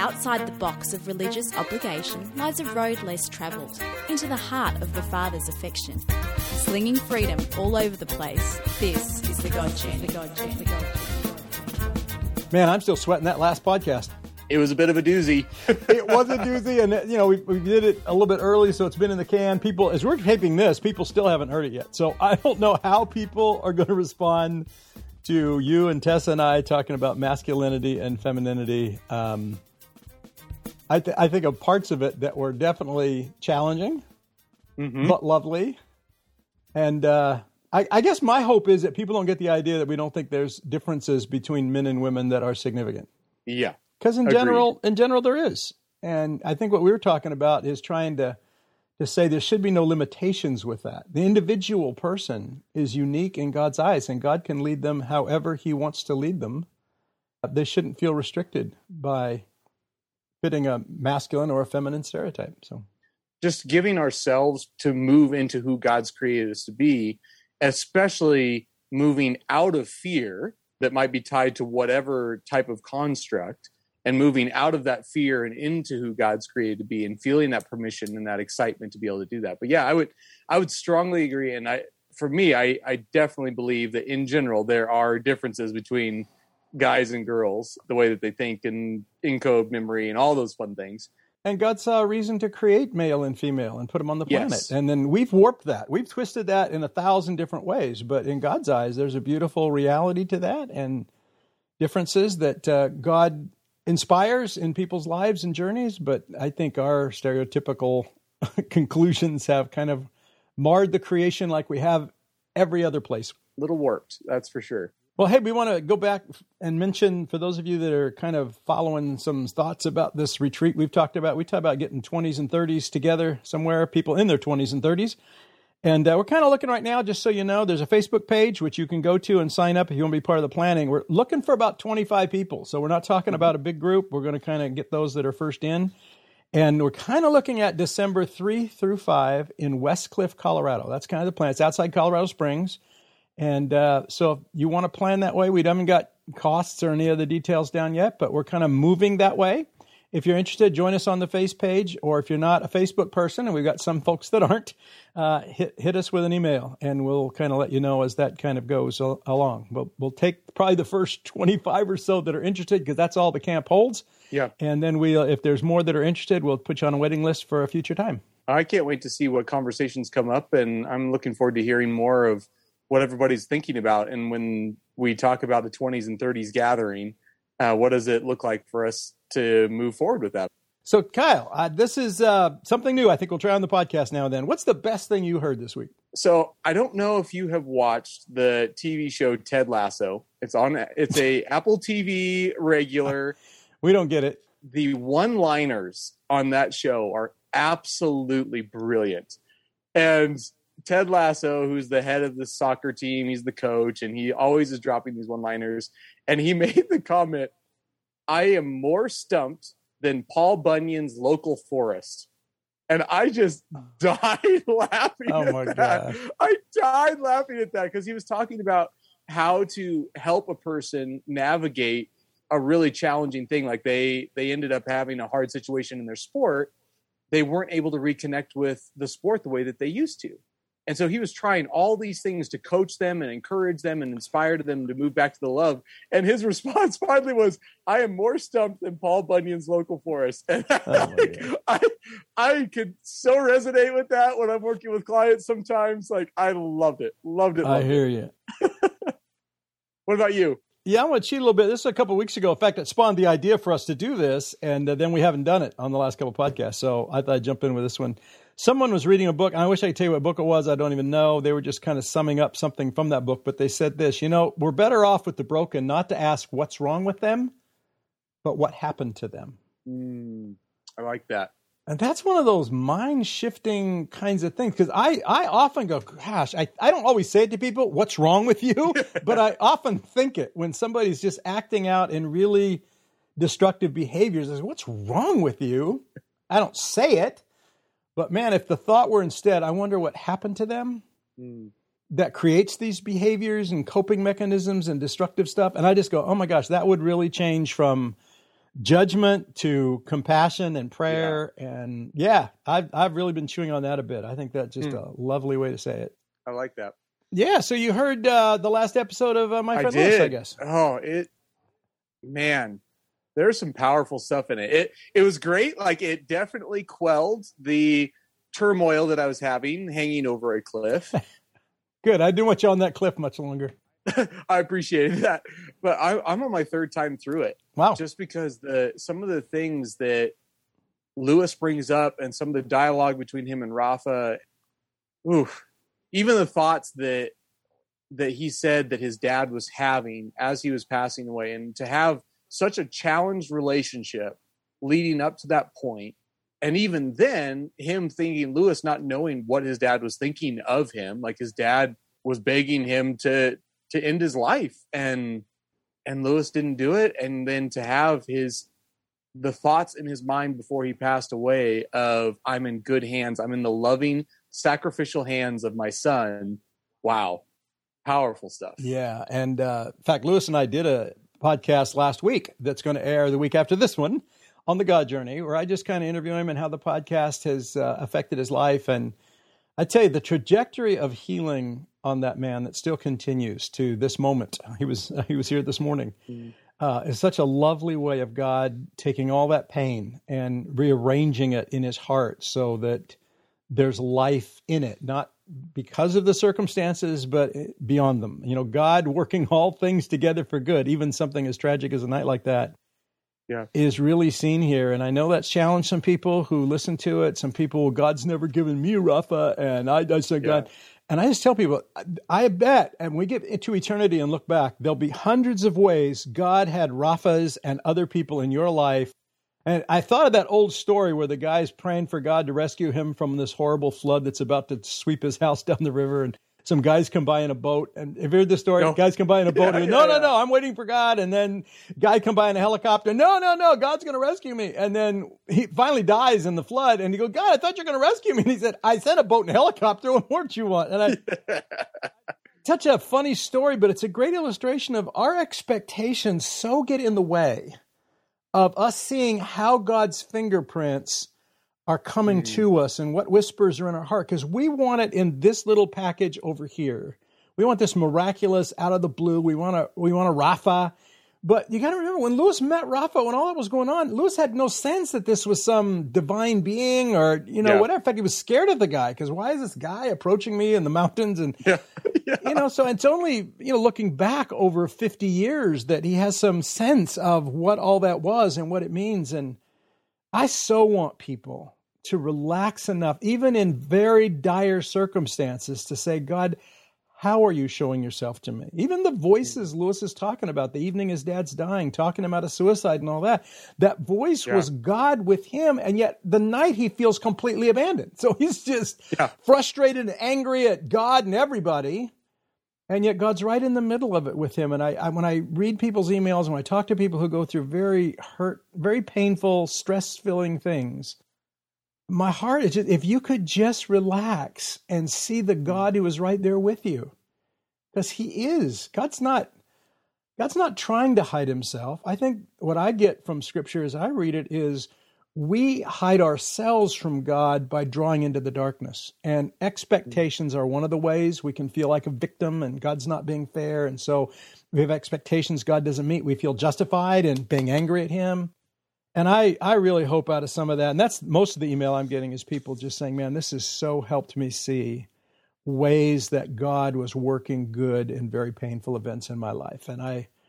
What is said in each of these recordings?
Outside the box of religious obligation lies a road less travelled, into the heart of the Father's affection. Slinging freedom all over the place, this is the God Journey. Man, I'm still sweating that last podcast. It was a bit of a doozy. It was a doozy, and we did it a little bit early, so it's been in the can. People, as we're taping this, people still haven't heard it yet. So I don't know how people are going to respond to you and Tessa and I talking about masculinity and femininity. I think of parts of it that were definitely challenging, but lovely. And I guess my hope is that people don't get the idea that we don't think there's differences between men and women that are significant. Yeah. Because in general, there is. And I think what we were talking about is trying to say there should be no limitations with that. The individual person is unique in God's eyes, and God can lead them however he wants to lead them. They shouldn't feel restricted by fitting a masculine or a feminine stereotype. So, just giving ourselves to move into who God's created us to be, especially moving out of fear that might be tied to whatever type of construct, and moving out of that fear and into who God's created to be, and feeling that permission and that excitement to be able to do that. But yeah, I would strongly agree. And I definitely believe that in general, there are differences between guys and girls, the way that they think and encode memory and all those fun things. And God saw a reason to create male and female and put them on the planet. Yes. And then we've warped that. We've twisted that in 1,000 different ways. But in God's eyes, there's a beautiful reality to that, and differences that God inspires in people's lives and journeys. But I think our stereotypical conclusions have kind of marred the creation like we have every other place. Little warped, that's for sure. Well, hey, we want to go back and mention, for those of you that are kind of following some thoughts about this retreat we talked about getting 20s and 30s together somewhere, people in their 20s and 30s. And we're kind of looking right now, just so you know, there's a Facebook page which you can go to and sign up if you want to be part of the planning. We're looking for about 25 people. So we're not talking about a big group. We're going to kind of get those that are first in. And we're kind of looking at December 3 through 5 in Westcliff, Colorado. That's kind of the plan. It's outside Colorado Springs. And so if you want to plan that way, we haven't got costs or any other details down yet, but we're kind of moving that way. If you're interested, join us on the Face page, or if you're not a Facebook person, and we've got some folks that aren't, hit us with an email, and we'll kind of let you know as that kind of goes along. We'll take probably the first 25 or so that are interested, because that's all the camp holds. Yeah. And then if there's more that are interested, we'll put you on a waiting list for a future time. I can't wait to see what conversations come up, and I'm looking forward to hearing more of what everybody's thinking about. And when we talk about the 20s and 30s gathering, what does it look like for us to move forward with that? So, Kyle, this is something new I think we'll try on the podcast now and then. What's the best thing you heard this week? So I don't know if you have watched the TV show Ted Lasso. It's a Apple TV regular. We don't get it. The one-liners on that show are absolutely brilliant. And Ted Lasso, who's the head of the soccer team, he's the coach, and he always is dropping these one-liners. And he made the comment, "I am more stumped than Paul Bunyan's local forest." And I just died laughing at that. God. I died laughing at that, because he was talking about how to help a person navigate a really challenging thing. Like they ended up having a hard situation in their sport. They weren't able to reconnect with the sport the way that they used to. And so he was trying all these things to coach them and encourage them and inspire them to move back to the love. And his response finally was, "I am more stumped than Paul Bunyan's local forest." And I could so resonate with that when I'm working with clients sometimes. Like, I loved it. I hear you. What about you? Yeah, I want to cheat a little bit. This is a couple of weeks ago. In fact, it spawned the idea for us to do this, and then we haven't done it on the last couple of podcasts. So I thought I'd jump in with this one. Someone was reading a book. I wish I could tell you what book it was. I don't even know. They were just kind of summing up something from that book, but they said this, we're better off with the broken not to ask what's wrong with them, but what happened to them. I like that. And that's one of those mind-shifting kinds of things, because I often go, gosh, I don't always say it to people, what's wrong with you? But I often think it when somebody's just acting out in really destructive behaviors. I say, what's wrong with you? I don't say it. But man, if the thought were instead, I wonder what happened to them that creates these behaviors and coping mechanisms and destructive stuff. And I just go, oh my gosh, that would really change from judgment to compassion and prayer. And I've really been chewing on that a bit. I think that's just a lovely way to say it. I like that. Yeah. So you heard the last episode of My Friend Lewis, I guess. Oh, man, there's some powerful stuff in it. It was great. Like, it definitely quelled the turmoil that I was having hanging over a cliff. Good. I didn't want you on that cliff much longer. I appreciated that. But I'm on my third time through it. Wow. Just because some of the things that Lewis brings up and some of the dialogue between him and Rafa, even the thoughts that he said that his dad was having as he was passing away, and to have such a challenged relationship leading up to that point. And even then, him thinking, Lewis not knowing what his dad was thinking of him, like his dad was begging him to end his life, and Lewis didn't do it. And then to have the thoughts in his mind before he passed away of, I'm in good hands, I'm in the loving, sacrificial hands of my son. Wow. Powerful stuff. Yeah. And in fact, Lewis and I did a podcast last week that's going to air the week after this one on the God Journey, where I just kind of interview him and how the podcast has affected his life. And I tell you, the trajectory of healing on that man that still continues to this moment. He was here this morning. Is such a lovely way of God taking all that pain and rearranging it in his heart so that there's life in it, not because of the circumstances, but beyond them. You know, God working all things together for good, even something as tragic as a night like that, is really seen here. And I know that's challenged some people who listen to it. Some people, God's never given me Rafa, and I said, God. And I just tell people, I bet, and we get into eternity and look back, there'll be hundreds of ways God had Rafas and other people in your life. And I thought of that old story where the guy's praying for God to rescue him from this horrible flood that's about to sweep his house down the river. And some guys come by in a boat. And have you heard this story? No. Guys come by in a boat. And no, I'm waiting for God. And then guy come by in a helicopter. No, God's going to rescue me. And then he finally dies in the flood. And he goes, God, I thought you were going to rescue me. And he said, I sent a boat and a helicopter. What more do you want? And such a funny story, but it's a great illustration of our expectations so get in the way of us seeing how God's fingerprints are coming to us and what whispers are in our heart, because we want it in this little package over here. We want this miraculous out of the blue. We want a Rafa. But you got to remember, when Lewis met Rafa, when all that was going on, Lewis had no sense that this was some divine being or, whatever. In fact, he was scared of the guy, because why is this guy approaching me in the mountains? And, so it's only, looking back over 50 years that he has some sense of what all that was and what it means. And I so want people to relax enough, even in very dire circumstances, to say, God, how are you showing yourself to me? Even the voices Lewis is talking about, the evening his dad's dying, talking him out of suicide and all that, that voice was God with him. And yet the night he feels completely abandoned. So he's just frustrated and angry at God and everybody. And yet God's right in the middle of it with him. And I when I read people's emails and when I talk to people who go through very painful, stress-filling things, my heart is just, if you could just relax and see the God who is right there with you. Because he is. God's not trying to hide himself. I think what I get from Scripture as I read it is we hide ourselves from God by drawing into the darkness. And expectations are one of the ways we can feel like a victim and God's not being fair. And so we have expectations God doesn't meet. We feel justified in being angry at him. And I really hope out of some of that, and that's most of the email I'm getting is people just saying, man, this has so helped me see ways that God was working good in very painful events in my life. And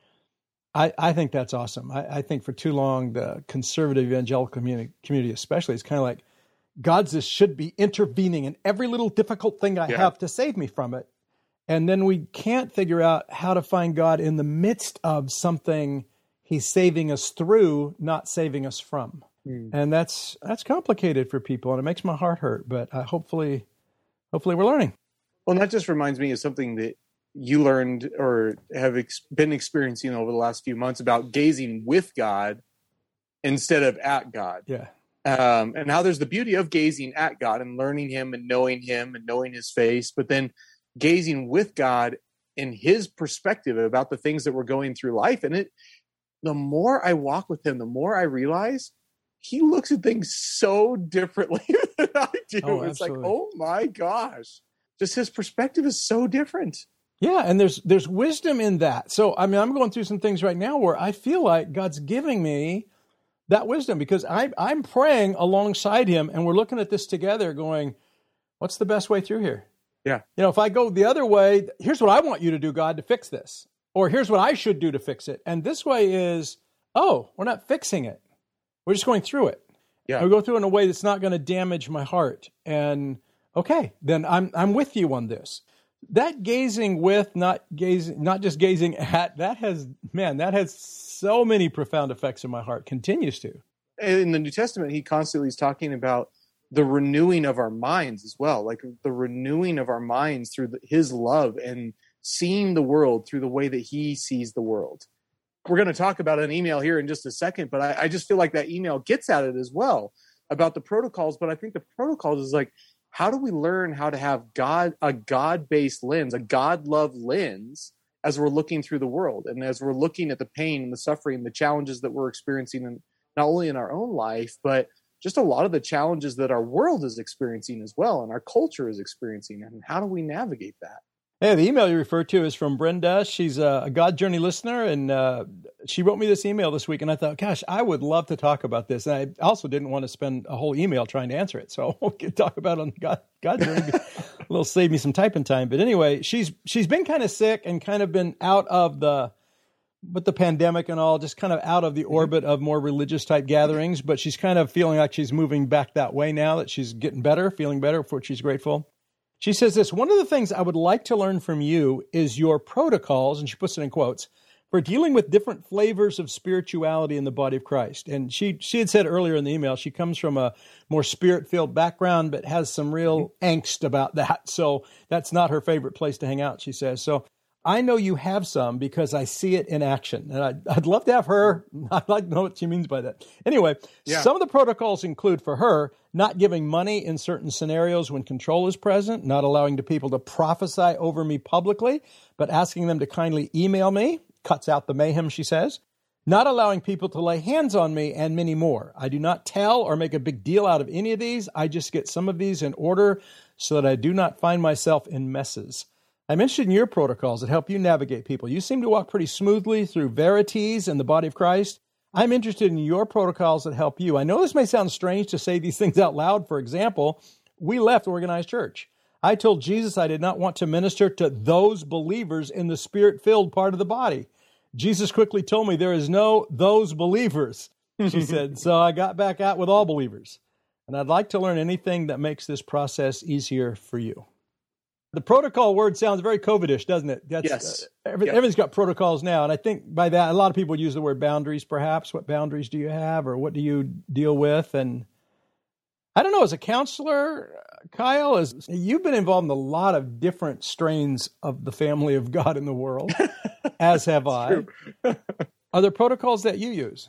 I think that's awesome. I think for too long, the conservative evangelical community especially, is kind of like, God just should be intervening in every little difficult thing I have to save me from it. And then we can't figure out how to find God in the midst of something he's saving us through, not saving us from. And that's complicated for people, and it makes my heart hurt. But hopefully we're learning. Well, that just reminds me of something that you learned or have been experiencing over the last few months about gazing with God instead of at God. Yeah. And how there's the beauty of gazing at God and learning him and knowing his face, but then gazing with God in his perspective about the things that we're going through life. And the more I walk with him, the more I realize he looks at things so differently than I do. Oh, it's like, absolutely. oh my gosh, just his perspective is so different. Yeah, and there's wisdom in that. So, I mean, I'm going through some things right now where I feel like God's giving me that wisdom because I'm praying alongside him, and we're looking at this together going, what's the best way through here? Yeah. If I go the other way, here's what I want you to do, God, to fix this. Or here's what I should do to fix it. And this way is, we're not fixing it. We're just going through it. Yeah. And we go through it in a way that's not going to damage my heart. And okay, then I'm with you on this. That gazing with, not just gazing at, that has so many profound effects in my heart, continues to. In the New Testament, he constantly is talking about the renewing of our minds as well, like the renewing of our minds through his love and seeing the world through the way that he sees the world. We're going to talk about an email here in just a second, but I just feel like that email gets at it as well about the protocols. But I think the protocols is like, how do we learn how to have a God-based lens, a God-love lens as we're looking through the world and as we're looking at the pain and the suffering and the challenges that we're experiencing not only in our own life, but just a lot of the challenges that our world is experiencing as well and our culture is experiencing. And how do we navigate that? Hey, the email you referred to is from Brenda. She's a God Journey listener, and she wrote me this email this week, and I thought, gosh, I would love to talk about this. And I also didn't want to spend a whole email trying to answer it, so we can talk about it on God Journey. It'll save me some typing time. But anyway, she's been kind of sick and kind of been out of with the pandemic and all, just kind of out of the orbit of more religious type gatherings, but she's kind of feeling like she's moving back that way now that she's getting better, feeling better, for which she's grateful. She says this, one of the things I would like to learn from you is your protocols, and she puts it in quotes, for dealing with different flavors of spirituality in the body of Christ. And she had said earlier in the email, she comes from a more spirit-filled background, but has some real angst about that. So that's not her favorite place to hang out, she says. So I know you have some because I see it in action. And I'd love to have her. I'd like to know what she means by that. Anyway, Some of the protocols include for her not giving money in certain scenarios when control is present, not allowing people to prophesy over me publicly, but asking them to kindly email me, cuts out the mayhem, she says, not allowing people to lay hands on me, and many more. I do not tell or make a big deal out of any of these. I just get some of these in order so that I do not find myself in messes. I'm interested in your protocols that help you navigate people. You seem to walk pretty smoothly through verities in the body of Christ. I'm interested in your protocols that help you. I know this may sound strange to say these things out loud. For example, we left organized church. I told Jesus I did not want to minister to those believers in the spirit-filled part of the body. Jesus quickly told me there is no those believers, she said. So I got back out with all believers. And I'd like to learn anything that makes this process easier for you. The protocol word sounds very COVID-ish, doesn't it? Yes. Everything's got protocols now. And I think by that, a lot of people use the word boundaries, perhaps. What boundaries do you have, or what do you deal with? And I don't know, as a counselor, Kyle, you've been involved in a lot of different strains of the family of God in the world, as have I. Are there protocols that you use?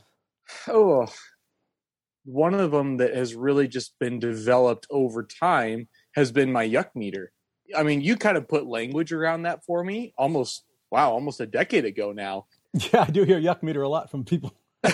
Oh, one of them that has really just been developed over time has been my yuck meter. I mean, you kind of put language around that for me almost a decade ago now. Yeah, I do hear yuck meter a lot from people. But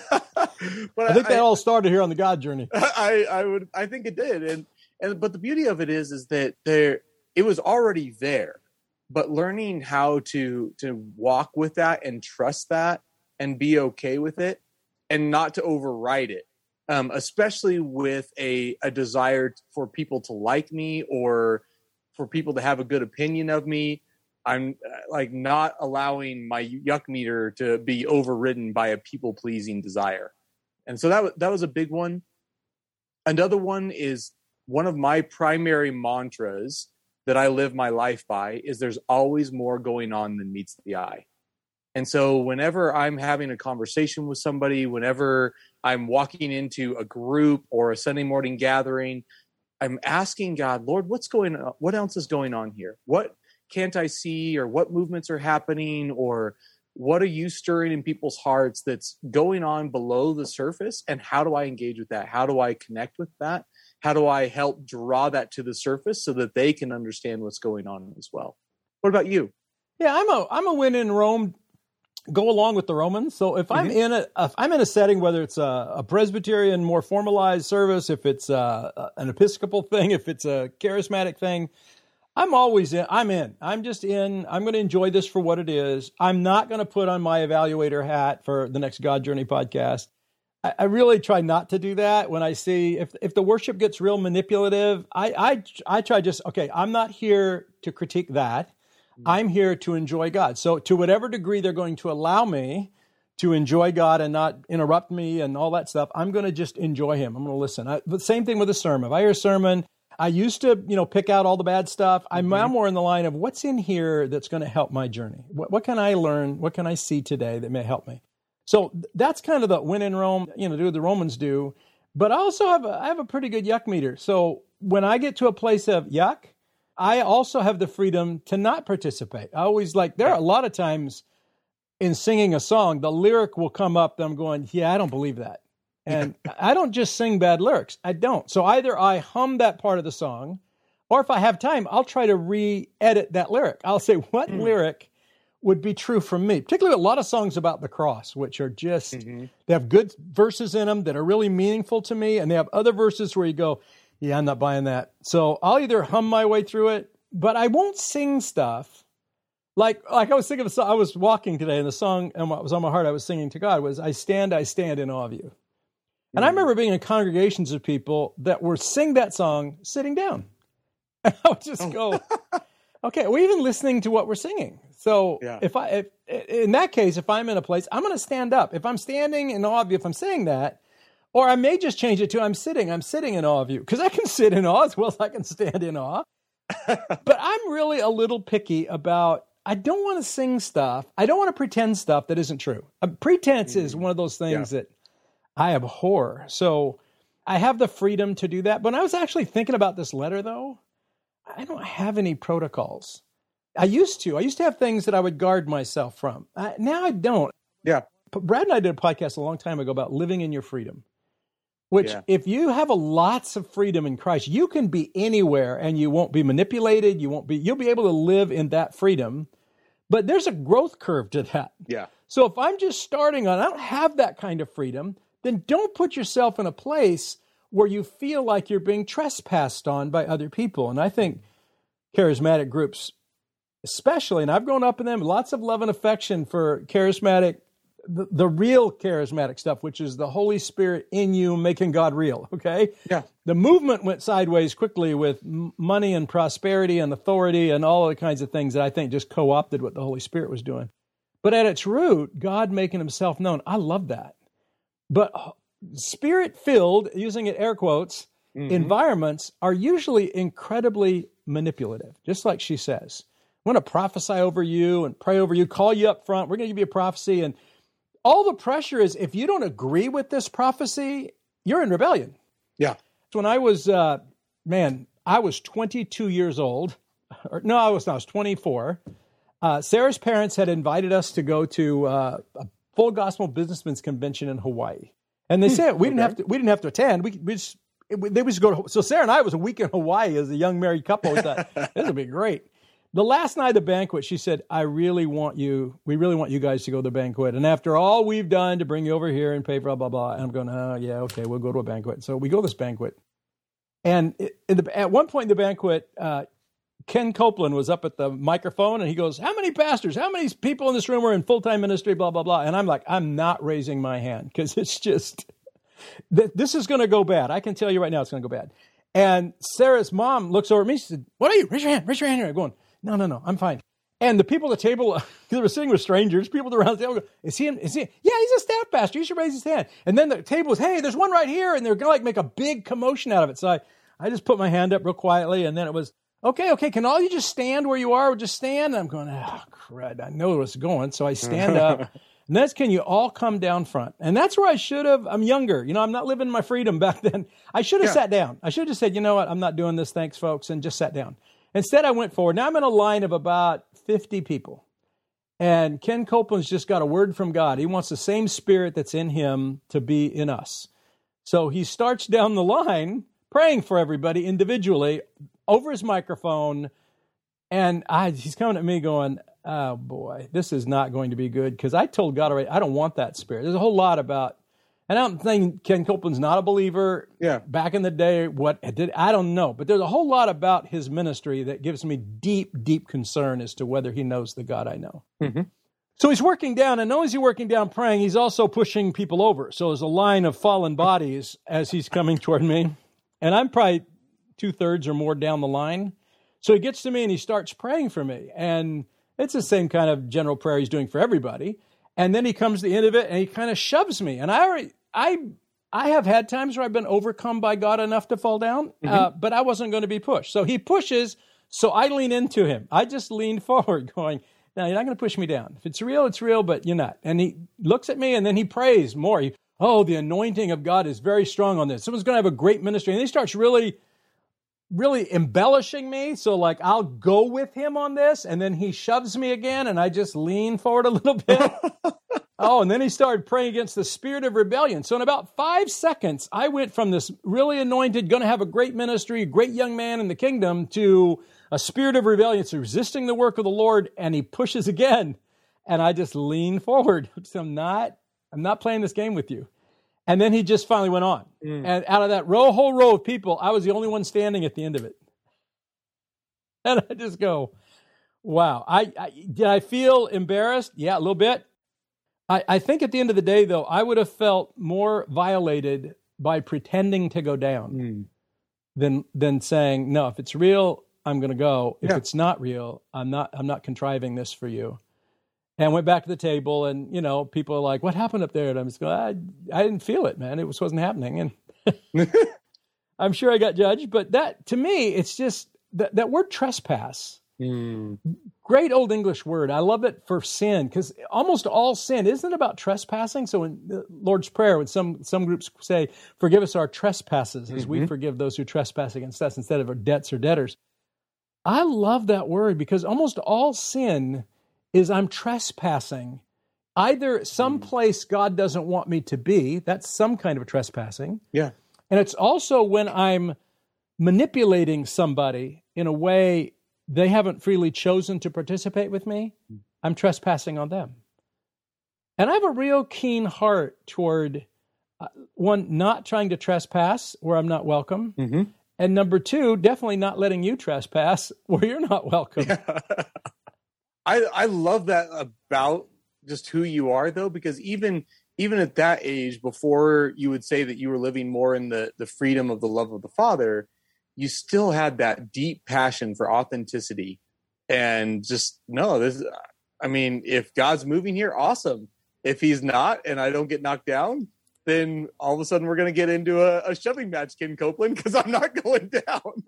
I think that all started here on the God Journey. I think it did. But the beauty of it is that it was already there, but learning how to walk with that and trust that and be okay with it and not to override it. Especially with a desire for people to like me or for people to have a good opinion of me. I'm like not allowing my yuck meter to be overridden by a people-pleasing desire. And so that was a big one. Another one is one of my primary mantras that I live my life by is there's always more going on than meets the eye. And so whenever I'm having a conversation with somebody, whenever I'm walking into a group or a Sunday morning gathering, I'm asking God, Lord, what's going on? What else is going on here? What can't I see, or what movements are happening, or what are you stirring in people's hearts that's going on below the surface? And how do I engage with that? How do I connect with that? How do I help draw that to the surface so that they can understand what's going on as well? What about you? Yeah, I'm a when in Rome go along with the Romans. So if I'm in a setting, whether it's a Presbyterian, more formalized service, if it's an Episcopal thing, if it's a charismatic thing, I'm always in. I'm in. I'm just in. I'm going to enjoy this for what it is. I'm not going to put on my evaluator hat for the next God Journey podcast. I really try not to do that when I see if the worship gets real manipulative. I try just, okay, I'm not here to critique that. I'm here to enjoy God. So to whatever degree they're going to allow me to enjoy God and not interrupt me and all that stuff, I'm going to just enjoy him. I'm going to listen. The same thing with a sermon. If I hear a sermon, I used to, pick out all the bad stuff. I'm now more in the line of what's in here that's going to help my journey. What can I learn? What can I see today that may help me? So that's kind of the when in Rome, do what the Romans do. But I also have a pretty good yuck meter. So when I get to a place of yuck, I also have the freedom to not participate. I always there are a lot of times in singing a song, the lyric will come up that I'm going, I don't believe that. And I don't just sing bad lyrics. I don't. So either I hum that part of the song, or if I have time, I'll try to re-edit that lyric. I'll say, what lyric would be true for me? Particularly a lot of songs about the cross, which are just, they have good verses in them that are really meaningful to me. And they have other verses where you go, yeah, I'm not buying that. So I'll either hum my way through it, but I won't sing stuff. Like I was thinking of, I was walking today and the song, and what was on my heart I was singing to God was, I stand in awe of you. And I remember being in congregations of people that were sing that song sitting down. And I would just go, okay, we're even listening to what we're singing. So if in that case, if I'm in a place, I'm going to stand up. If I'm standing in awe of you, if I'm saying that, or I may just change it to I'm sitting in awe of you, because I can sit in awe as well as I can stand in awe. But I'm really a little picky about, I don't want to sing stuff. I don't want to pretend stuff that isn't true. Pretense is one of those things that I abhor. So I have the freedom to do that. But when I was actually thinking about this letter, though, I don't have any protocols. I used to have things that I would guard myself from. Now I don't. Yeah. Brad and I did a podcast a long time ago about living in your freedom, which if you have lots of freedom in Christ, you can be anywhere and you won't be manipulated. You'll be able to live in that freedom, but there's a growth curve to that. Yeah. So if I'm just starting on, I don't have that kind of freedom, then don't put yourself in a place where you feel like you're being trespassed on by other people. And I think charismatic groups, especially, and I've grown up in them, lots of love and affection for charismatic, the real charismatic stuff, which is the Holy Spirit in you making God real, okay? Yeah. The movement went sideways quickly with money and prosperity and authority and all the kinds of things that I think just co-opted what the Holy Spirit was doing. But at its root, God making himself known, I love that. But Spirit-filled, using it air quotes, environments are usually incredibly manipulative, just like she says. I'm going to prophesy over you and pray over you, call you up front. We're going to give you a prophecy. And all the pressure is, if you don't agree with this prophecy, you're in rebellion. Yeah. So when I was, I was 22 years old. I was 24. Sarah's parents had invited us to go to a Full Gospel Businessmen's Convention in Hawaii. And they said we didn't have to attend. They would go to, so Sarah and I was a week in Hawaii as a young married couple. We thought, this would be great. The last night of the banquet, she said, we really want you guys to go to the banquet. And after all we've done to bring you over here and pay for blah, blah, blah. And I'm going, oh, yeah, okay, we'll go to a banquet. So we go to this banquet. And at one point in the banquet, Ken Copeland was up at the microphone and he goes, how many pastors, how many people in this room are in full-time ministry, blah, blah, blah. And I'm like, I'm not raising my hand because it's just, this is going to go bad. I can tell you right now it's going to go bad. And Sarah's mom looks over at me. She said, what are you? Raise your hand here. I'm going, no, I'm fine. And the people at the table, they were sitting with strangers, people around the table go, is he? Yeah, he's a staff pastor. You should raise his hand. And then the table was, hey, there's one right here. And they're going to make a big commotion out of it. So I just put my hand up real quietly. And then it was, okay, can all you just stand where you are? Just stand. And I'm going, oh, crud, I know where it's going. So I stand up. And that's, can you all come down front? And that's where I should have, I'm younger. I'm not living my freedom back then. I should have sat down. I should have said, you know what, I'm not doing this. Thanks, folks. And just sat down. Instead, I went forward. Now I'm in a line of about 50 people. And Ken Copeland's just got a word from God. He wants the same spirit that's in him to be in us. So he starts down the line praying for everybody individually over his microphone. And he's coming at me going, oh boy, this is not going to be good, because I told God already, I don't want that spirit. There's a whole lot about, and I don't think Ken Copeland's not a believer. Yeah. Back in the day, I don't know, but there's a whole lot about his ministry that gives me deep, deep concern as to whether he knows the God I know. Mm-hmm. So he's working down, and not only is he working down praying, he's also pushing people over. So there's a line of fallen bodies as he's coming toward me, and I'm probably 2/3 or more down the line. So he gets to me and he starts praying for me, and it's the same kind of general prayer he's doing for everybody. And then he comes to the end of it and he kind of shoves me. And I have had times where I've been overcome by God enough to fall down, but I wasn't going to be pushed. So he pushes, so I lean into him. I just lean forward going, no, you're not going to push me down. If it's real, but you're not. And he looks at me and then he prays more. The anointing of God is very strong on this. Someone's going to have a great ministry. And he starts really embellishing me. So like, I'll go with him on this. And then he shoves me again and I just lean forward a little bit. And then he started praying against the spirit of rebellion. So in about 5 seconds, I went from this really anointed, going to have a great ministry, great young man in the kingdom, to a spirit of rebellion. It's resisting the work of the Lord. And he pushes again. And I just lean forward. So I'm not playing this game with you. And then he just finally went on. And out of that whole row of people, I was the only one standing at the end of it. And I just go, wow. Did I feel embarrassed? Yeah, a little bit. I think at the end of the day, though, I would have felt more violated by pretending to go down than saying, no, if it's real, I'm going to go. If it's not real, I'm not contriving this for you. And went back to the table, and, people are like, what happened up there? And I'm just going, I didn't feel it, man. It wasn't happening. And I'm sure I got judged, but that, to me, it's just that word trespass. Great old English word. I love it for sin, because almost all sin isn't about trespassing. So in the Lord's Prayer, when some groups say, forgive us our trespasses as we forgive those who trespass against us, instead of our debts or debtors. I love that word, because almost all sin is I'm trespassing either someplace God doesn't want me to be. That's some kind of a trespassing. Yeah. And it's also when I'm manipulating somebody in a way they haven't freely chosen to participate with me. I'm trespassing on them. And I have a real keen heart toward, one, not trying to trespass where I'm not welcome. And number two, definitely not letting you trespass where you're not welcome. Yeah. I love that about just who you are, though, because even at that age, before you would say that you were living more in the freedom of the love of the Father, you still had that deep passion for authenticity and just, if God's moving here, awesome. If he's not, and I don't get knocked down, then all of a sudden we're going to get into a shoving match, Ken Copeland, because I'm not going down.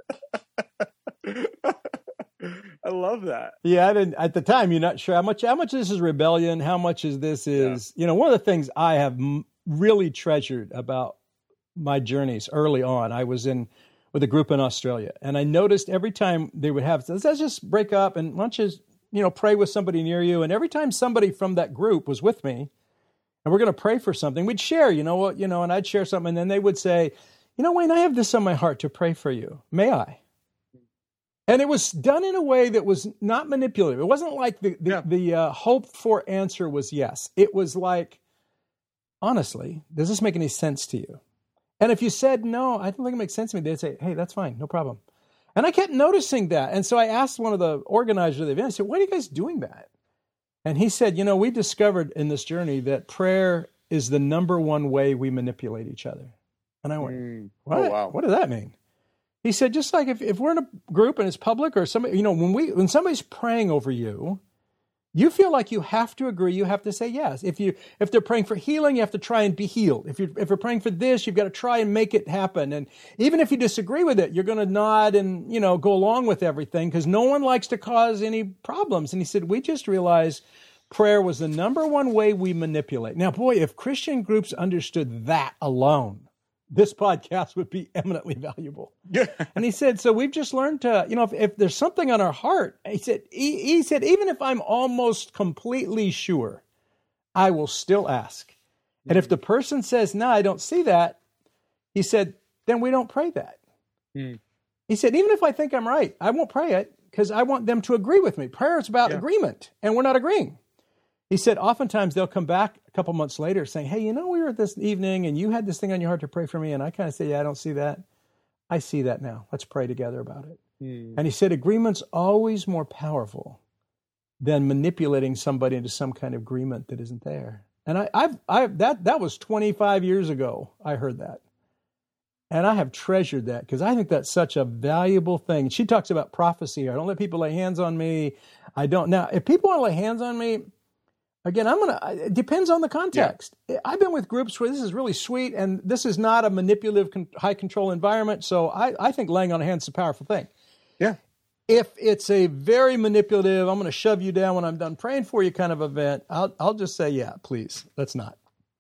I love that. Yeah, at the time, you're not sure how much of this is rebellion, how much of this is, one of the things I have really treasured about my journeys early on. I was with a group in Australia, and I noticed every time they would have, let's just break up and why don't you, pray with somebody near you. And every time somebody from that group was with me and we're going to pray for something, we'd share, and I'd share something. And then they would say, Wayne, I have this on my heart to pray for you. May I? And it was done in a way that was not manipulative. It wasn't like the hoped for answer was yes. It was like, honestly, does this make any sense to you? And if you said, no, I don't think it makes sense to me, they'd say, hey, that's fine, no problem. And I kept noticing that. And so I asked one of the organizers of the event, I said, why are you guys doing that? And he said, we discovered in this journey that prayer is the number one way we manipulate each other. And I went, what? Oh, wow. What does that mean? He said, just like if we're in a group and it's public or somebody, when somebody's praying over you, you feel like you have to agree, you have to say yes. If they're praying for healing, you have to try and be healed. If you're praying for this, you've got to try and make it happen. And even if you disagree with it, you're going to nod and, go along with everything, because no one likes to cause any problems. And he said, we just realized prayer was the number one way we manipulate. Now, boy, if Christian groups understood that alone, this podcast would be eminently valuable. Yeah. And he said, so we've just learned to, if there's something on our heart, he said, even if I'm almost completely sure, I will still ask. And if the person says, no, I don't see that, he said, then we don't pray that. He said, even if I think I'm right, I won't pray it, because I want them to agree with me. Prayer is about agreement, and we're not agreeing. He said, oftentimes they'll come back a couple months later saying, hey, we were at this evening and you had this thing on your heart to pray for me. And I kind of say, yeah, I don't see that. I see that now. Let's pray together about it. And he said, agreement's always more powerful than manipulating somebody into some kind of agreement that isn't there. And that was 25 years ago. I heard that. And I have treasured that because I think that's such a valuable thing. She talks about prophecy. I don't let people lay hands on me. I don't. Now, if people want to lay hands on me, again, it depends on the context. Yeah. I've been with groups where this is really sweet and this is not a manipulative, high control environment. So I think laying on hands is a powerful thing. Yeah. If it's a very manipulative, I'm going to shove you down when I'm done praying for you kind of event, I'll just say, yeah, please, let's not.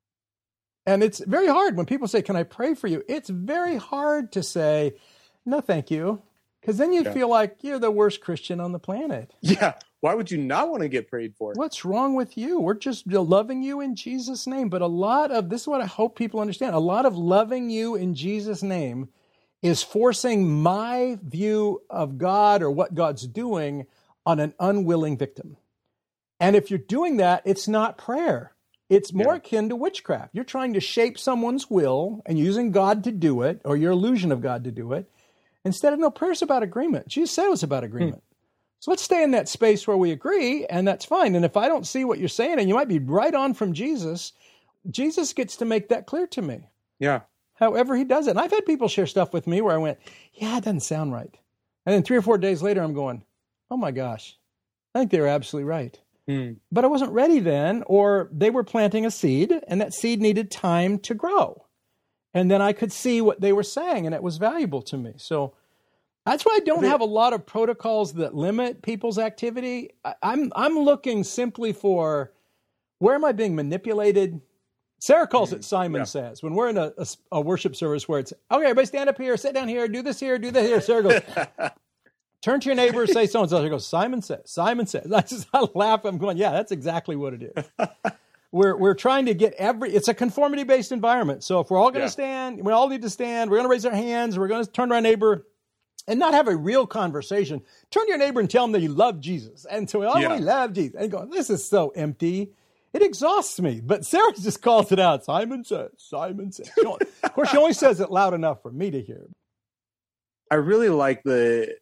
And it's very hard when people say, can I pray for you? It's very hard to say, no, thank you. Because then you feel like you're the worst Christian on the planet. Yeah. Why would you not want to get prayed for? What's wrong with you? We're just loving you in Jesus' name. But this is what I hope people understand. A lot of loving you in Jesus' name is forcing my view of God or what God's doing on an unwilling victim. And if you're doing that, it's not prayer. It's more akin to witchcraft. You're trying to shape someone's will and using God to do it, or your illusion of God to do it. Instead of, no, prayer's about agreement. Jesus said it was about agreement. So let's stay in that space where we agree, and that's fine. And if I don't see what you're saying, and you might be right on from Jesus, Jesus gets to make that clear to me. Yeah. However he does it. And I've had people share stuff with me where I went, yeah, it doesn't sound right. And then 3 or 4 days later, I'm going, oh my gosh, I think they were absolutely right. But I wasn't ready then, or they were planting a seed, and that seed needed time to grow. And then I could see what they were saying, and it was valuable to me. So that's why I don't have a lot of protocols that limit people's activity. I'm looking simply for, where am I being manipulated? Sarah calls it Simon Says. When we're in a worship service where it's, okay, everybody stand up here, sit down here, do this here, do that here. Sarah goes, turn to your neighbor, say so-and-so. She goes, Simon Says. I laugh. I'm going, yeah, that's exactly what it is. We're trying to get it's a conformity-based environment. So if we're all going to stand, we all need to stand, we're going to raise our hands, we're going to turn to our neighbor and not have a real conversation. Turn to your neighbor and tell them that you love Jesus. And so we love Jesus. And go, this is so empty. It exhausts me. But Sarah just calls it out. Simon says. Of course, she only says it loud enough for me to hear. I really like the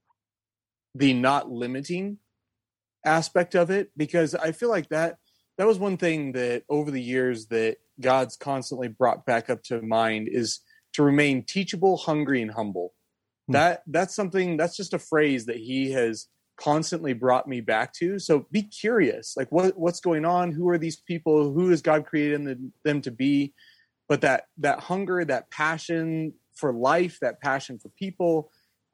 not limiting aspect of it, because I feel like that was one thing that over the years that God's constantly brought back up to mind, is to remain teachable, hungry, and humble. That's something, that's just a phrase that he has constantly brought me back to. So be curious, like what's going on? Who are these people? Who has God created them to be? But that hunger, that passion for life, that passion for people,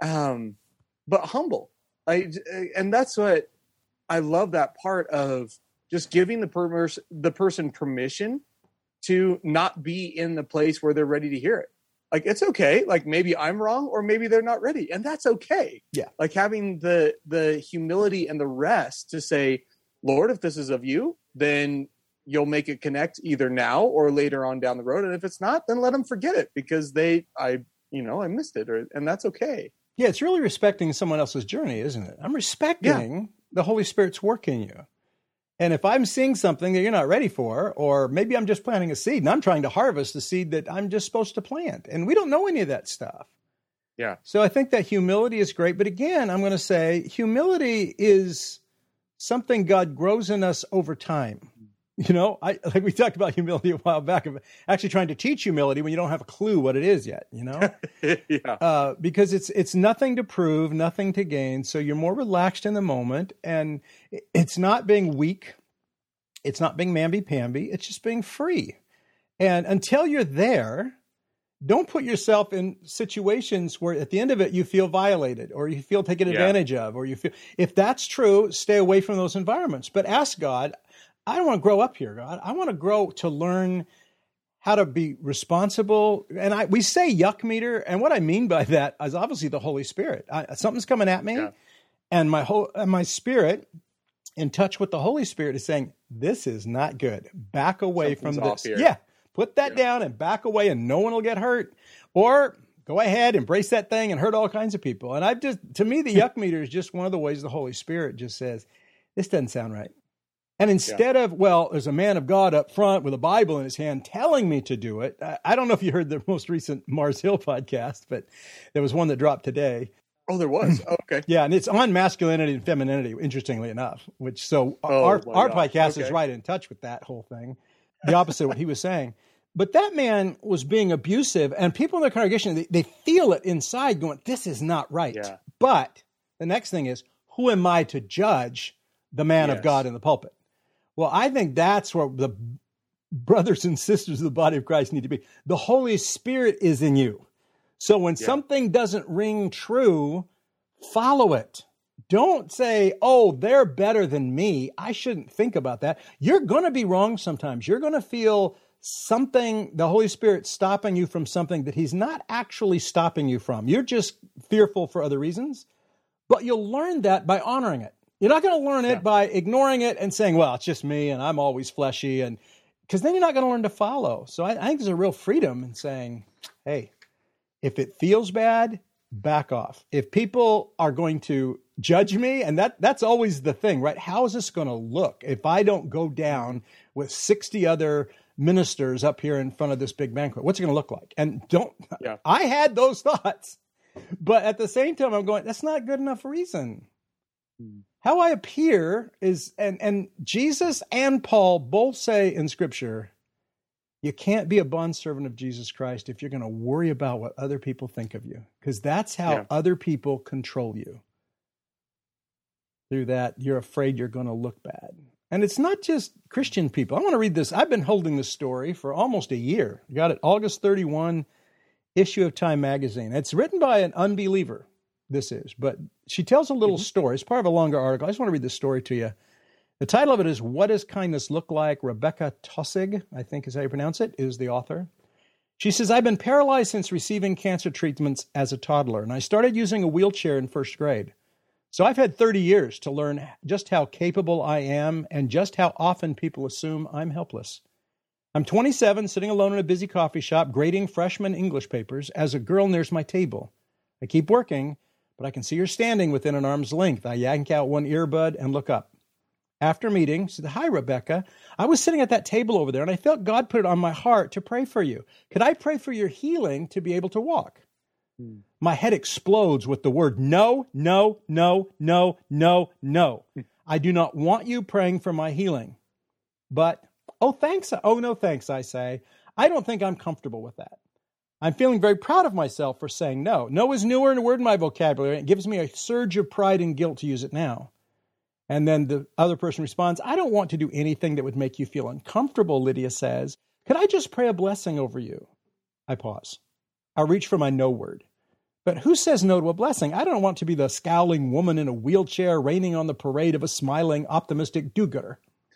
but humble. And that's what I love, that part of just giving the person permission to not be in the place where they're ready to hear it. Like, it's okay. Like, maybe I'm wrong, or maybe they're not ready, and that's okay. Yeah. Like, having the humility and the rest to say, Lord, if this is of you, then you'll make it connect either now or later on down the road. And if it's not, then let them forget it, because I missed it, and that's okay. Yeah, it's really respecting someone else's journey, isn't it? I'm respecting the Holy Spirit's work in you. And if I'm seeing something that you're not ready for, or maybe I'm just planting a seed and I'm trying to harvest the seed that I'm just supposed to plant, and we don't know any of that stuff. Yeah. So I think that humility is great. But again, I'm going to say humility is something God grows in us over time. You know, like we talked about humility a while back, of actually trying to teach humility when you don't have a clue what it is yet, you know? Yeah. Because it's nothing to prove, nothing to gain. So you're more relaxed in the moment, and it's not being weak. It's not being mamby-pamby. It's just being free. And until you're there, don't put yourself in situations where at the end of it, you feel violated, or you feel taken advantage of, or you feel, if that's true, stay away from those environments. But ask God, I don't want to grow up here, God. I want to grow to learn how to be responsible. And we say yuck meter. And what I mean by that is obviously the Holy Spirit. Something's coming at me, and my spirit, in touch with the Holy Spirit, is saying, this is not good. Back away from this. Yeah. Put that down and back away, and no one will get hurt. Or go ahead, embrace that thing and hurt all kinds of people. And to me, the yuck meter is just one of the ways the Holy Spirit just says, this doesn't sound right. And instead of, well, there's a man of God up front with a Bible in his hand telling me to do it. I don't know if you heard the most recent Mars Hill podcast, but there was one that dropped today. Oh, there was? Oh, okay. Yeah, and it's on masculinity and femininity, interestingly enough, our podcast is right in touch with that whole thing, the opposite of what he was saying. But that man was being abusive, and people in the congregation, they feel it inside going, this is not right. Yeah. But the next thing is, who am I to judge the man of God in the pulpit? Well, I think that's where the brothers and sisters of the body of Christ need to be. The Holy Spirit is in you. So when something doesn't ring true, follow it. Don't say, oh, they're better than me. I shouldn't think about that. You're going to be wrong sometimes. You're going to feel something, the Holy Spirit stopping you from something that he's not actually stopping you from. You're just fearful for other reasons, but you'll learn that by honoring it. You're not going to learn it by ignoring it and saying, well, it's just me and I'm always fleshy, and because then you're not going to learn to follow. So I think there's a real freedom in saying, hey, if it feels bad, back off. If people are going to judge me, and that's always the thing, right? How is this going to look if I don't go down with 60 other ministers up here in front of this big banquet? What's it going to look like? And I had those thoughts, but at the same time, I'm going, that's not good enough reason. How I appear is, and Jesus and Paul both say in Scripture, you can't be a bondservant of Jesus Christ if you're going to worry about what other people think of you, because that's how other people control you. Through that, you're afraid you're going to look bad. And it's not just Christian people. I want to read this. I've been holding this story for almost a year. I got it August 31 issue of Time magazine. It's written by an unbeliever. This is, but she tells a little story. It's part of a longer article. I just want to read this story to you. The title of it is What Does Kindness Look Like? Rebecca Tossig, I think is how you pronounce it, is the author. She says, I've been paralyzed since receiving cancer treatments as a toddler, and I started using a wheelchair in first grade. So I've had 30 years to learn just how capable I am and just how often people assume I'm helpless. I'm 27, sitting alone in a busy coffee shop, grading freshman English papers as a girl nears my table. I keep working, but I can see her standing within an arm's length. I yank out one earbud and look up. After meeting, she said, hi, Rebecca. I was sitting at that table over there, and I felt God put it on my heart to pray for you. Could I pray for your healing to be able to walk? My head explodes with the word no, no, no, no, no, no. I do not want you praying for my healing. But, oh, thanks. Oh, no, thanks, I say. I don't think I'm comfortable with that. I'm feeling very proud of myself for saying no. No is newer in a word in my vocabulary. It gives me a surge of pride and guilt to use it now. And then the other person responds, I don't want to do anything that would make you feel uncomfortable, Lydia says. Could I just pray a blessing over you? I pause. I reach for my no word. But who says no to a blessing? I don't want to be the scowling woman in a wheelchair raining on the parade of a smiling, optimistic do-gooder.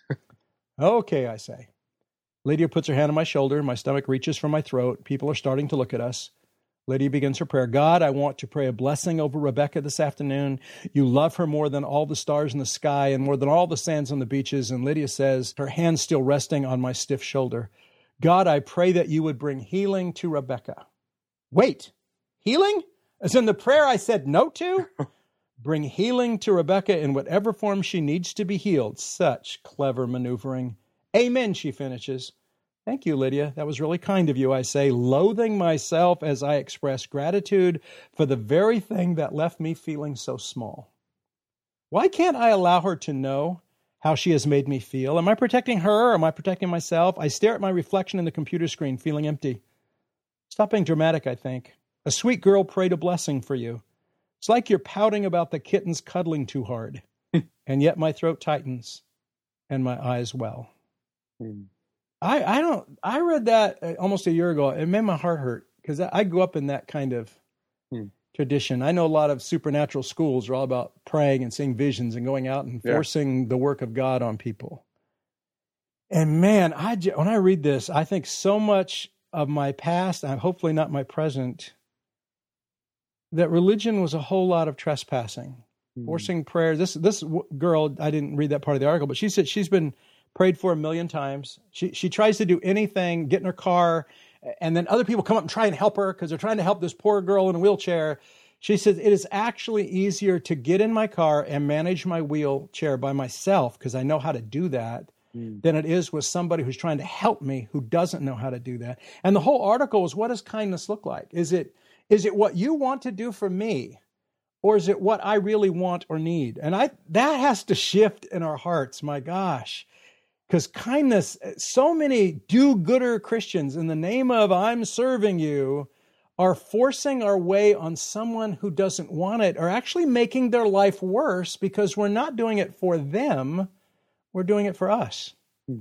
Okay, I say. Lydia puts her hand on my shoulder. My stomach reaches for my throat. People are starting to look at us. Lydia begins her prayer. God, I want to pray a blessing over Rebecca this afternoon. You love her more than all the stars in the sky and more than all the sands on the beaches. And Lydia says, her hand still resting on my stiff shoulder, God, I pray that you would bring healing to Rebecca. Wait, healing? As in the prayer I said no to? Bring healing to Rebecca in whatever form she needs to be healed. Such clever maneuvering. Amen, she finishes. Thank you, Lydia. That was really kind of you, I say, loathing myself as I express gratitude for the very thing that left me feeling so small. Why can't I allow her to know how she has made me feel? Am I protecting her or am I protecting myself? I stare at my reflection in the computer screen, feeling empty. Stop being dramatic, I think. A sweet girl prayed a blessing for you. It's like you're pouting about the kittens cuddling too hard. And yet my throat tightens and my eyes well. I read that almost a year ago. It made my heart hurt because I grew up in that kind of tradition. I know a lot of supernatural schools are all about praying and seeing visions and going out and forcing the work of God on people. And man, when I read this, I think so much of my past, and hopefully not my present, that religion was a whole lot of trespassing, forcing prayer. This girl, I didn't read that part of the article, but she said she's been prayed for 1 million times. She tries to do anything, get in her car And then other people come up and try and help her because they're trying to help this poor girl in a wheelchair. She says, it is actually easier to get in my car and manage my wheelchair by myself because I know how to do that than it is with somebody who's trying to help me who doesn't know how to do that. And the whole article is, what does kindness look like? Is it what you want to do for me? Or is it what I really want or need? And that has to shift in our hearts, my gosh. Because kindness, so many do-gooder Christians in the name of I'm serving you are forcing our way on someone who doesn't want it, or actually making their life worse because we're not doing it for them, we're doing it for us.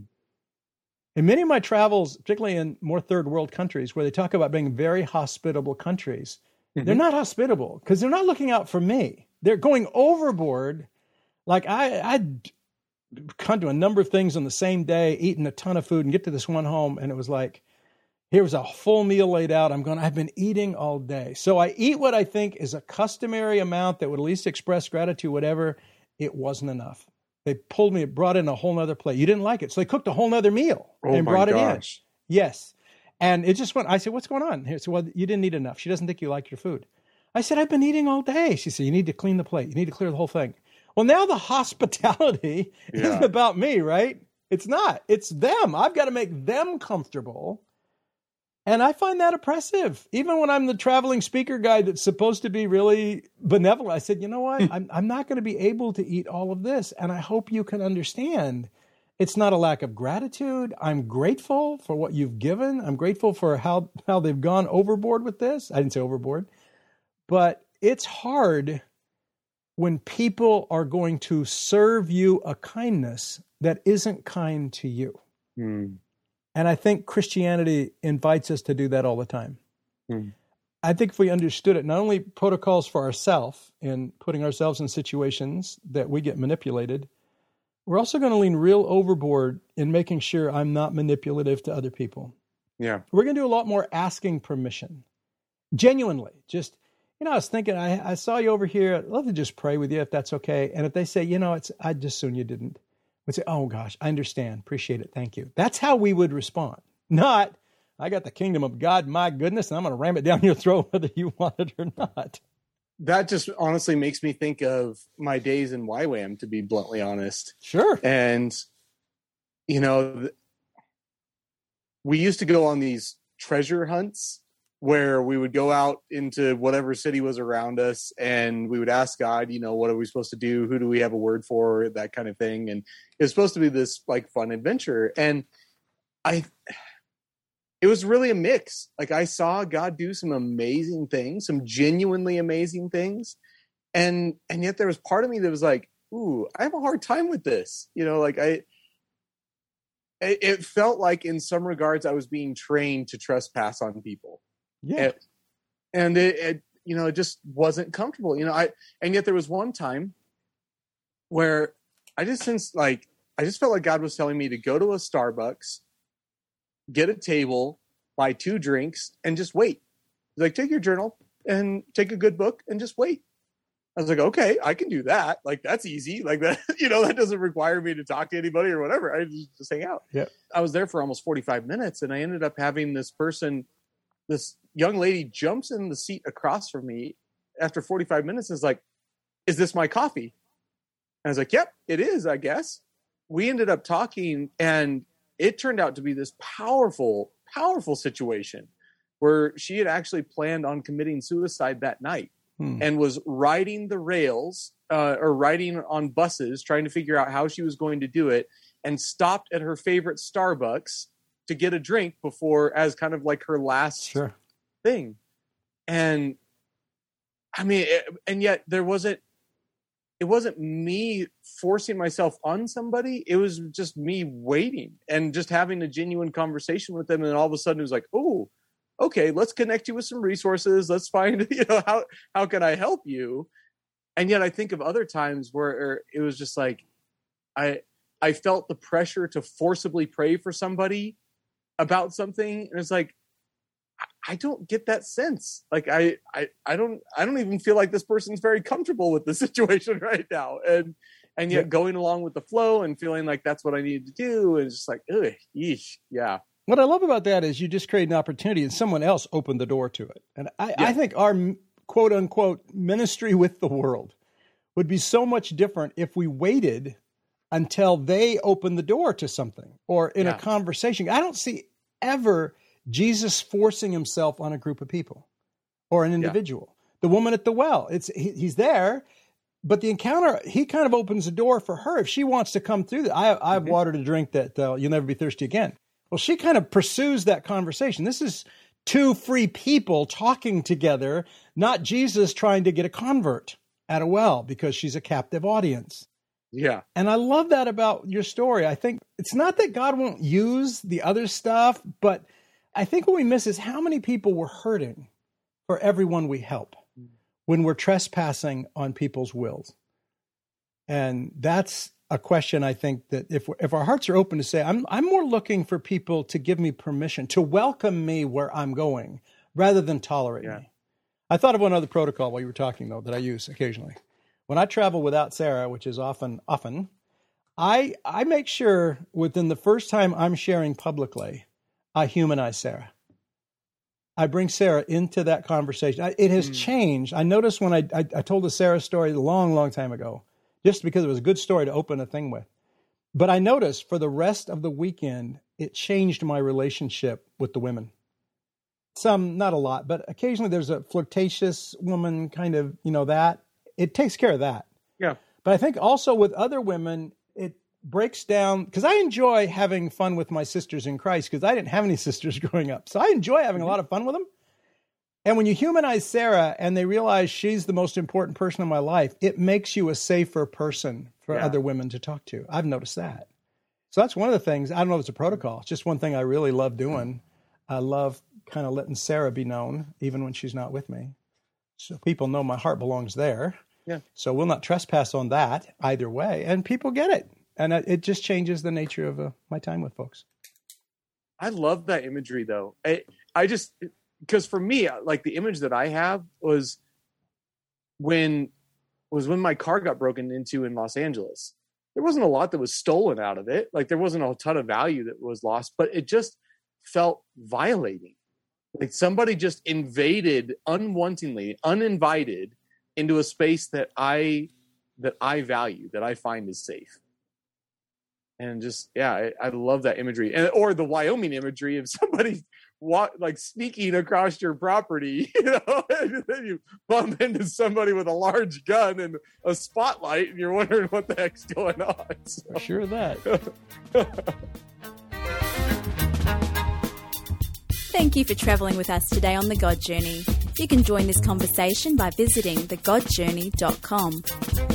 In many of my travels, particularly in more third world countries where they talk about being very hospitable countries, they're not hospitable because they're not looking out for me. They're going overboard. Like I'd come to a number of things on the same day, eating a ton of food and get to this one home. And it was like, here was a full meal laid out. I've been eating all day. So I eat what I think is a customary amount that would at least express gratitude, whatever. It wasn't enough. They brought in a whole nother plate. You didn't like it. So they cooked a whole nother meal and brought it in. Yes. And it just went, I said, what's going on here? So, well, you didn't eat enough. She doesn't think you like your food. I said, I've been eating all day. She said, you need to clean the plate. You need to clear the whole thing. Well, now the hospitality isn't about me, right? It's not. It's them. I've got to make them comfortable. And I find that oppressive. Even when I'm the traveling speaker guy that's supposed to be really benevolent, I said, you know what? I'm not going to be able to eat all of this. And I hope you can understand. It's not a lack of gratitude. I'm grateful for what you've given. I'm grateful for how they've gone overboard with this. I didn't say overboard. But it's hard when people are going to serve you a kindness that isn't kind to you. And I think Christianity invites us to do that all the time. I think if we understood it, not only protocols for ourselves in putting ourselves in situations that we get manipulated, we're also going to lean real overboard in making sure I'm not manipulative to other people. Yeah. We're going to do a lot more asking permission. Genuinely. Just, I was thinking, I saw you over here. I'd love to just pray with you if that's okay. And if they say, I'd just soon you didn't. We'd say, oh gosh, I understand. Appreciate it. Thank you. That's how we would respond. Not, I got the kingdom of God, my goodness, and I'm going to ram it down your throat whether you want it or not. That just honestly makes me think of my days in YWAM, to be bluntly honest. Sure. And, we used to go on these treasure hunts where we would go out into whatever city was around us and we would ask God, what are we supposed to do? Who do we have a word for? That kind of thing. And it was supposed to be this like fun adventure. And it was really a mix. Like I saw God do some amazing things, some genuinely amazing things. And yet there was part of me that was like, ooh, I have a hard time with this. It felt like in some regards I was being trained to trespass on people. Yeah. And it just wasn't comfortable. And yet there was one time where I just felt like God was telling me to go to a Starbucks, get a table, buy 2 drinks, and just wait. He's like, take your journal and take a good book and just wait. I was like, okay, I can do that. Like, that's easy. Like that, that doesn't require me to talk to anybody or whatever. I just hang out. Yeah. I was there for almost 45 minutes and I ended up having this young lady jumps in the seat across from me after 45 minutes and is like, is this my coffee? And I was like, yep, it is, I guess. We ended up talking and it turned out to be this powerful, powerful situation where she had actually planned on committing suicide that night and was riding the rails or riding on buses, trying to figure out how she was going to do it, and stopped at her favorite Starbucks to get a drink before, as kind of like her last thing. And I mean, and yet it wasn't me forcing myself on somebody. It was just me waiting and just having a genuine conversation with them. And all of a sudden it was like, oh, okay, let's connect you with some resources. Let's find, how can I help you? And yet I think of other times where it was just like, I felt the pressure to forcibly pray for somebody about something. And it's like, I don't get that sense. Like, I don't even feel like this person's very comfortable with the situation right now. And yet going along with the flow and feeling like that's what I needed to do is just like, ugh, yeesh, yeah. what I love about that is you just create an opportunity and someone else opened the door to it. And I think our quote unquote ministry with the world would be so much different if we waited until they opened the door to something or in a conversation. I don't see ever Jesus forcing himself on a group of people or an individual. The woman at the well, he's there, but the encounter, he kind of opens the door for her. If she wants to come through that, I have water to drink that you'll never be thirsty again. Well, she kind of pursues that conversation. This is two free people talking together, not Jesus trying to get a convert at a well because she's a captive audience. Yeah. And I love that about your story. I think it's not that God won't use the other stuff, but I think what we miss is how many people we're hurting for everyone we help when we're trespassing on people's wills. And that's a question I think that if our hearts are open to say, I'm more looking for people to give me permission, to welcome me where I'm going, rather than tolerate me. I thought of one other protocol while you were talking, though, that I use occasionally. When I travel without Sarah, which is often, I make sure within the first time I'm sharing publicly, I humanize Sarah. I bring Sarah into that conversation. It has changed. I noticed when I told the Sarah story a long, long time ago, just because it was a good story to open a thing with. But I noticed for the rest of the weekend, it changed my relationship with the women. Some, not a lot, but occasionally there's a flirtatious woman kind of, that. It takes care of that. Yeah. But I think also with other women, it breaks down, because I enjoy having fun with my sisters in Christ, because I didn't have any sisters growing up. So I enjoy having a lot of fun with them. And when you humanize Sarah and they realize she's the most important person in my life, it makes you a safer person for other women to talk to. I've noticed that. So that's one of the things. I don't know if it's a protocol. It's just one thing I really love doing. I love kind of letting Sarah be known, even when she's not with me. So people know my heart belongs there. Yeah. So we'll not trespass on that either way. And people get it. And it just changes the nature of my time with folks. I love that imagery, though. Because for me, like the image that I have was when my car got broken into in Los Angeles. There wasn't a lot that was stolen out of it. Like there wasn't a ton of value that was lost, but it just felt violating. Like somebody just invaded unwantingly, uninvited into a space that I value, that I find is safe. And just, I love that imagery. Or the Wyoming imagery of somebody sneaking across your property, and then you bump into somebody with a large gun and a spotlight and you're wondering what the heck's going on. So. Sure of that. Thank you for travelling with us today on The God Journey. You can join this conversation by visiting thegodjourney.com.